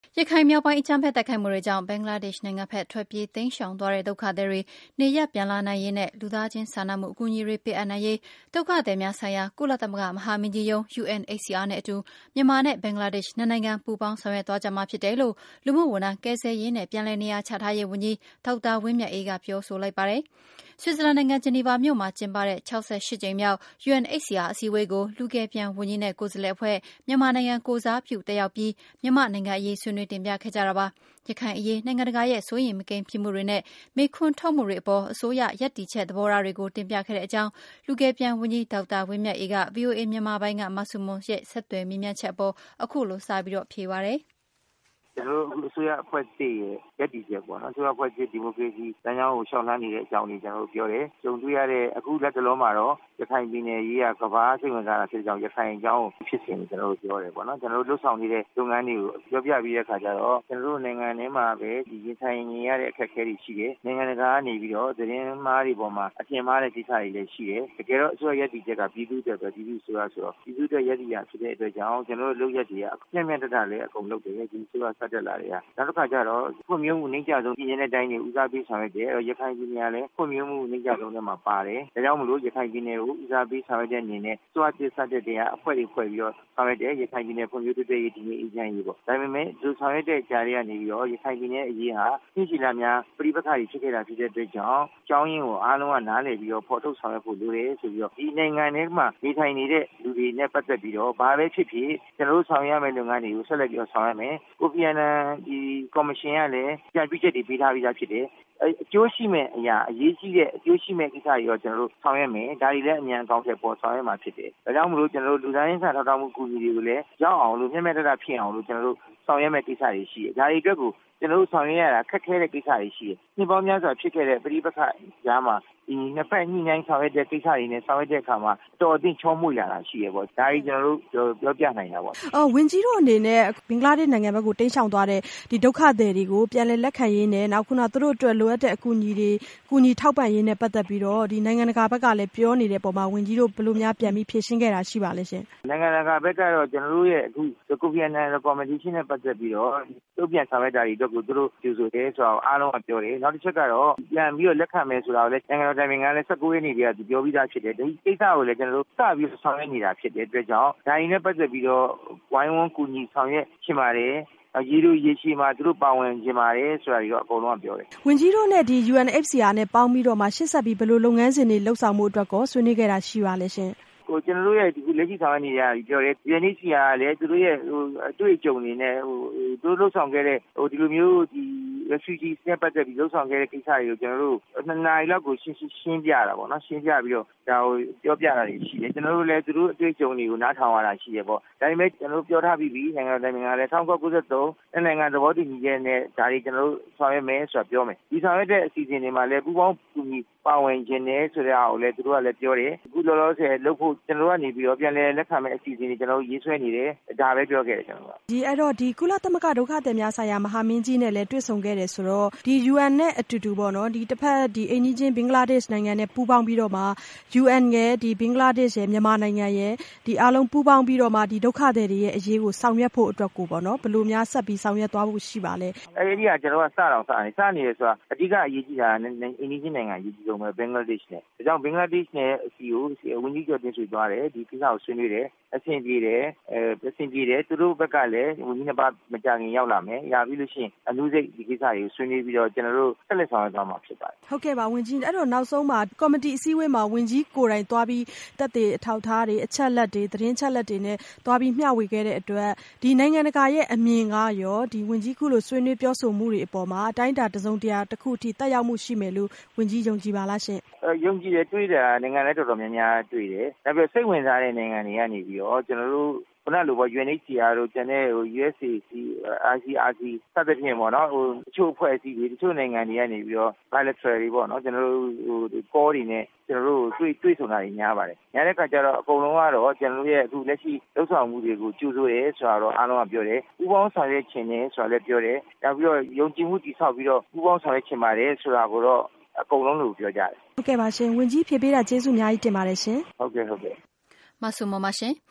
ရခိုင်မြောက်ပိုင်းအကြမ်းဖက်တိုက်ခိုက်မှုတွေကြောင့်ဘင်္ဂလားဒေ့ရှ်နိုင်ငံဘက်ထွက်ပြေးတိမ်းရှောင်သွားတဲ့ဒုက္ခသည်တွေနေရပ်ပြန်လာနိုင်ရေးနဲ့လူသားချင်းစာနာမှုအကူအညီတွေပေးအပ်နိုင်ရေးဒုက္ခသည်များဆိုင်ရာကုလသမဂ္ဂမဟာမင်းကြီးရုံး UNHCR နဲ့အတူမြန်မာနဲ့ဘင်္ဂလားဒေ့ရှ်နှစ်နိုင်ငံပူးပေါင်းဆောင်ရွက်သွားကြမှာဖြစ်တယ်လို့လူမှုဝန်ထမ်းကယ်ဆယ်ရေးနဲ့ပြန်လည်နေရာချထားရေးဝန်ကြီးဒေါက်တာဝင်းမြတ်အေးကပြောဆိုလိုက်ပါတယ်။ဆွစ်ဇာလန်နိုင်ငံဂျနီဗာမြို့မှာကျင်းပတဲ့68ကြိမ်မြောက် UNHCR အစည်းအဝေးကိုလူကယ်ပြန်ဝန်ကြီးနဲ့ကိုယ်စားလှယ်အဖွဲ့မြန်မာနိုင်ငံကိုယ်စားပြုတက်ရောက်ပြီးမြန်မာနိုင်ငံအရေးဆွေးနွေးတင်ပြခဲ့ကြတာပါ။ရခိုင်အရေးနိုင်ငံတကာရဲ့စိုးရိမ်မကင်းဖြစ်မှုတွေနဲ့မေခွန်းထုတ်မှုတွေအပေါ်အစိုးရရပ်တည်ချက်သဘောထားတွေကိုတင်ပြခဲ့တဲ့အကြောင်းလူကယ်ပြန်ဝန်ကြီးဒေါက်တာဝင်းမြတ်အေးက VOA မြန်မာပိုင်းကမဆုမွန်ရဲ့ဆက်သွယ်မေးမြန်းချက်အပေါ်အခုလိုစပြီးဖြေပါတယ်။ကျွန်တော်တို့အစိုးရအဖွဲ့အစည်းရဲ့ရပ်တည်ချက်ပေါ့နော်အစိုးရအဖွဲ့အစည်းဒီမိုကရေစီလမ်းကြောင်းကိုရှောင်လန်းနေတဲ့အကြောင်းတွေကျွန်တော်တို့ပြောတယ်ကြုံတွေ့ရတဲ့အခုလက်တလုံးမှာတော့ရခိုင်ပြည်နယ်ရေးကကမ္ဘာစိတ်ဝင်စားတာဖြစ်ကြောင်းရခိုင်အကြောင်းကိုဖြစ်စဉ်ကျွန်တော်တို့ပြောတယ်ပေါ့နော်ကျွန်တော်တို့လှုပ်ဆောင်နေတဲ့လုပ်ငန်းတွေကိုပြောပြပြီးတဲ့အခါကျတော့ကျွန်တော်တို့နိုင်ငံထဲမှာပဲဒီရခိုင်နေရတဲ့အခက်အခဲတွေရှိတယ်နိုင်ငံတကာကနေပြီးတော့သတင်းမှားတွေပေါ်မှာအထင်မှားတဲ့ကိစ္စတွေလည်းရှိတယ်တကယ်တော့အစိုးရရပ်တည်ချက်ကပြည်သူ့အတွက်ပဲပြည်သူ့ဆိုတော့ပြည်သူ့အတွက်ရပ်တည်ရဖြစ်တဲ့အတွက်ကြောင့်ကျွန်တော်တို့လုပ်ရက်တွေကမျက်မျက်တတလည်းအကုန်လုပ်တယ်ဒီဆိုတော့ဆက်တက်လာတယ်နောက်တစ်ခါကျတော့ဖွံ့ဖြိုးမှုနှိမ့်ကျဆုံးပြည်နယ်တိုင်းတွေဦးစားပေးဆောင်ရွက်တယ်ရခိုင်ပြည်နယ်ကလည်းဖွံ့ဖြိုးမှုနှိမ့်ကျဆုံးတွေမှာပါတယ်ဒါကြောင့်မလို့ရခိုင်ပြည်နယ်ကိုဦးစားပေးဆောင်ရွက်တဲ့အနေနဲ့စွမ်းတည်စတဲ့တရားအဖွဲ့တွေဖွဲ့ပြီးတော့ဆောင်ရွက်တယ်ရခိုင်ပြည်နယ်ဖွံ့ဖြိုးတိုးတက်ရေးဒီနေ့အေဂျင့်ရေးပေါ့ဒါပေမဲ့ဒီဆောင်ရွက်တဲ့ကြားတွေကနေပြီးတော့ရခိုင်ပြည်နယ်အရေးဟာသိရှိလာများပြိပခါတွေဖြစ်ခဲ့တာဖြစ်တဲ့အတွက်ကြောင့်ကျောင်းရင်းကိုအားလုံးကနားလည်ပြီးတော့ဖော်ထုတ်ဆောင်ရွက်ဖို့လိုတယ်ဆိုပြီးတော့ဒီနိုင်ငံထဲမှာနေထိုင်နေတဲ့လူတွေနဲ့ပတ်သက်ပြီးတော့ဘာပဲဖြစ်ဖြစ်ကျွန်တော်တို့ဆောင်ရွက်မယ့်လုပ်ငန်းတွေကိုဆက်လက်ပြီးတော့ဆောင်ရွက်မယ်ကိုဖီအာနန်ဒီကော်မရှင်ကလည်းကြံပြချက်တွေပေးထားပြီးသားဖြစ်တယ်အကျိုးရှိမဲ့အရာအရေးကြီးတဲ့အကျိုးရှိမဲ့ကိစ္စတွေရောကျွန်တော်တို့ဆောင်ရွက်မယ်ဒါတွေလည်းအမြန်အကောင်းထက်ပေါ်ဆောင်ရွက်မှာဖြစ်တယ်ဒါကြောင့်မလို့ကျွန်တော်တို့လူသားချင်းစာထောက်ထားမှုကူညီတွေကိုလည်းရောက်အောင်လို့မျက်မျက်တတဖြစ်အောင်လို့ကျွန်တော်တို့ဆောင်ရွက်မဲ့ကိစ္စတွေရှိတယ်ဒါတွေအတွက်ကိုကျွန်တော်တို့ဆောင်ရွက်ရတာခက်ခဲတဲ့ကိစ္စတွေရှိတယ်နှစ်ပေါင်းများစွာဖြစ်ခဲ့တဲ့ပြိပခါကြားမှာဒီနှစ်ဖက်ညှိနှိုင်းဆောင်ရွက်တဲ့ကိစ္စတွေနဲ့ဆောင်ရွက်တဲ့အခါမှာတော်အသင့်ချောမွေ့လာတာရှိရပေါ့ဒါကြီးကျွန်တော်တို့ပြောပြနိုင်တာပေါ့ဝန်ကြီးတို့အနေနဲ့ဘင်္ဂလားဒေ့ရှ်နိုင်ငံဘက်ကိုတိမ်းရှောင်သွားတဲ့ဒီဒုက္ခသည်တွေကိုပြန်လည်လက်ခံရေးနဲ့နောက်ခုနသူတို့အတွက်လိုအပ်တဲ့အကူအညီတွေကူညီထောက်ပံ့ရေးနဲ့ပတ်သက်ပြီးတော့ဒီနိုင်ငံတကာဘက်ကလည်းပြောနေတဲ့ပုံမှာဝန်ကြီးတို့ဘယ်လိုများပြန်ပြီးဖြေရှင်းခဲ့တာရှိပါလဲရှင်နိုင်ငံတကာဘက်ကတော့ကျွန်တော်တို့ရဲ့အခုကိုဖီအာနန် recommendation နဲ့ပတ်သက်ပြီးတော့တုံ့ပြန်ဆောင်ရွက်တာတွေအတွက်ကိုသူတို့ကြိုဆိုတယ်ဆိုတော့အားလုံးကပြောတယ်နောက်တစ်ချက်ကတော့ပြန်ပြီးတော့လက်ခံမယ်ဆိုတာကိုလည်းနိုင်ငံတော်တိုင်ပင်ခံလည်း19ရက်နေ့တည်းကပြောပြီးသားဖြစ်တယ်ဒီကိစ္စကိုလည်းကျွန်တော်တို့စပြီးဆောင်ရွက်နေတာဖြစ်တဲ့အတွက်ကြောင့်ဒါရင်းနဲ့ပတ်သက်ပြီးတော့ဝိုင်းဝန်းကူညီဆောင်ရွက်ချင်ပါတယ်ရေတို့ရေရှည်မှာသူတို့ပါဝင်ခြင်းပါတယ်ဆိုတာတွေတော့အကုန်လုံးကပြောတယ်ဝန်ကြီးတို့နဲ့ဒီ UNHCR နဲ့ပေါင်းပြီးတော့မှရှေ့ဆက်ပြီးဘယ်လိုလုပ်ငန်းစဉ်တွေလှုပ်ဆောင်မှုအတွက်ကိုဆွေးနွေးခဲ့တာရှိပါလဲရှင်ကျွန်တော်တို့ရဲ့ဒီလက်ရှိဆောင်ရွက်နေရပြီးပြောတယ် UNHCR ကလည်းသူတို့ရဲ့အတွေ့အကြုံတွေနဲ့သူတို့လှုပ်ဆောင်ခဲ့တဲ့ဒီလိုမျိုးဒီ refugees နဲ့ပတ်သက်ပြီးလှုပ်ဆောင်ခဲ့တဲ့ကိစ္စတွေကိုကျွန်တော်တို့2နာရီလောက်ကိုရှင်းပြတာပေါ့နော်ရှင်းပြပြီးတော့ဒါကိုပြောပြတာတွေရှိတယ်ကျွန်တော်တို့လည်းသူတို့အတွေ့အကြုံတွေကိုနားထောင်ရတာရှိရပေါ့ဒါပေမဲ့ကျွန်တော်တို့ပြောထားပြီးပြီနိုင်ငံတော်တိုင်ပင်ခံလည်း1993နိုင်ငံသဘောတူညီချက်နဲ့ဒါတွေကျွန်တော်တို့ဆောင်ရွက်မယ်ဆိုတာပြောမယ်ဒီဆောင်ရွက်တဲ့အစီအစဉ်တွေမှာလည်းပူးပေါင်းကူညီပါဝင်ခြင်းနဲ့ဆိုတဲ့အားကိုလည်းသူတို့ကလည်းပြောတယ်အခုလောလောဆယ်လုပ်ဖို့ကျွန်တော်တို့ကနေပြီးတော့ပြန်လည်လက်ခံမဲ့အစီအစဉ်တွေကျွန်တော်တို့ရေးဆွဲနေတယ်ဒါပဲပြောခဲ့တယ်ကျွန်တော်ဒီအဲ့တော့ဒီကုလသမဂ္ဂဒုက္ခသည်များဆိုင်ရာမဟာမင်းကြီးနဲ့လည်းတွေ့ဆုံခဲ့တယ်ဆိုတော့ဒီ UN နဲ့အတူတူပေါ့နော်ဒီတစ်ဖက်ဒီအိမ်ကြီးချင်းဘင်္ဂလားဒေ့ရှ်နိုင်ငံနဲ့ပူးပေါင်းပြီးတော့မှ UN ရဲ့ဒီဘင်္ဂလားဒေ့ရှ်ရဲ့မြန်မာနိုင်ငံရဲ့ဒီအားလုံးပူးပေါင်းပြီးတော့မှဒီဒုက္ခသည်တွေရဲ့အရေးကိုဆောင်ရွက်ဖို့အတွက်ကိုပေါ့နော်ဘယ်လိုများဆက်ပြီးဆောင်ရွက်သွားဖို့ရှိပါလဲအဲ့ဒီကကျွန်တော်ကစနေတယ်ဆိုတာအဓိကအရေးကြီးတာအိမ်ကြီးချင်းနိုင်ငံအရေးကြီးဆုံးပဲဘင်္ဂလားဒေ့ရှ်နဲ့ဒါကြောင့်ဘင်္ဂလားဒေ့ရှ်နဲ့အစီကိုဝန်ကြီးချုပ်တင်ဆွေးသွားတယ်ဒီကိစ္စကိုဆွေးနွေးတယ်အဆင်ပြေတယ်သူတို့ဘက်ကလည်းဝန်ကြီးနှစ်ပါးမကြခင်ရောက်လာမယ်ရပြီးလို့ရှိရင်အမှုစိတ်ဒီကိစ္စတွေကိုဆွေးနွေးပြီးတော့ကျွန်တော်တို့ဆက်လက်ဆောင်ရွက်သွားမှာဖြစ်ပါတယ်ဟုတ်ကဲ့ပါဝန်ကြီးအဲ့တော့နောက်ဆုံးမှာကော်မတီအစည်းအဝေးမှာဝန်ကြီးကိုယ်တိုင်သွားပြီးတက်တဲ့အထောက်ထားတွေအချက်လက်တွေသတင်းချက်လက်တွေနဲ့သွားပြီးမျှဝေခဲ့တဲ့အတွက်ဒီနိုင်ငံတကာရဲ့အမြင်ကရောဒီဝန်ကြီးခုလိုဆွေးနွေးပြောဆိုမှုတွေအပေါ်မှာအတိုင်းအတာတစုံတရာတစ်ခုအထိတက်ရောက်မှုရှိမယ်လို့ဝန်ကြီးယုံကြည်ပါလားရှင်ယုံကြည်တယ်တွေးတာနိုင်ငံလည်းတော်တော်များများတွေးတယ်ဒါပေမဲ့စိတ်ဝင်စားတဲ့နိုင်ငံတွေကနေပြီးတော့ကျွန်တော်တို့ခုနလိုပေါ့ UNHCR တို့ကျန်တဲ့ USAC ICRC စသဖြင့်ပေါ့နော်တချို့အဖွဲ့အစည်းတွေတချို့နိုင်ငံတွေကနေပြီးတော့ bilateral တွေပေါ့နော်ကျွန်တော်တို့call တွေနဲ့ကျွန်တော်တို့တွေ့ဆုံတာတွေများပါတယ်။ညာတဲ့ခါကျတော့အကုန်လုံးကတော့ကျွန်တော်တို့ရဲ့အခုလက်ရှိလှုပ်ဆောင်မှုတွေကိုကြိုးဆိုရဲဆိုတော့အားလုံးကပြောတယ်။ပူးပေါင်းဆောင်ရွက်ခြင်းနဲ့ဆိုတော့လည်းပြောတယ်။နောက်ပြီးတော့ယုံကြည်မှုတည်ဆောက်ပြီးတော့ပူးပေါင်းဆောင်ရွက်ခြင်းပါတယ်ဆိုတာကိုတော့အကုန်လုံးလို့ပြောကြတယ်။ဟုတ်ကဲ့ပါရှင်ဝန်ကြီးဖြေပေးတာကျေးဇူးအများကြီးတင်ပါတယ်ရှင်။ဟုတ်ကဲ့မဆုမမရှင်